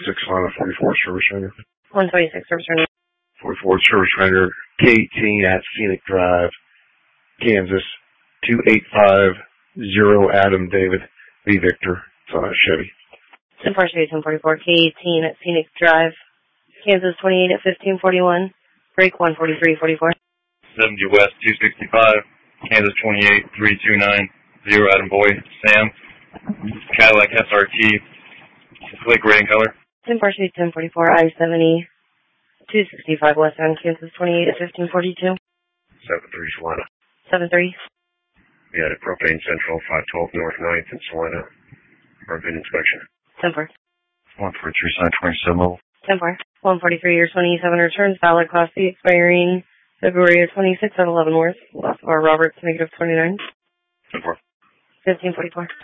Lana 44 service render. 126 service render. 44 service render, K18 at Scenic Drive, Kansas, 2850 Adam David V. Victor. It's on a Chevy. 1044, K18 at Scenic Drive, Kansas, 28 at 1541, break 14344. 70 West 265, Kansas 28 3290 Adam Boy, Sam, Cadillac SRT, Slick red in color. 1044, I-70, 265 westbound, Kansas, 28 at 1542. 73 Salina. 73. We had a Propane Central, 512 North 9th in Salina. For a VIN inspection. 10-4. 143 sign 27. 10-4. 143 year 27 returns, valid class C expiring February of 26 at 11 North. Lost of our Roberts, negative 29. 10-4. 1544.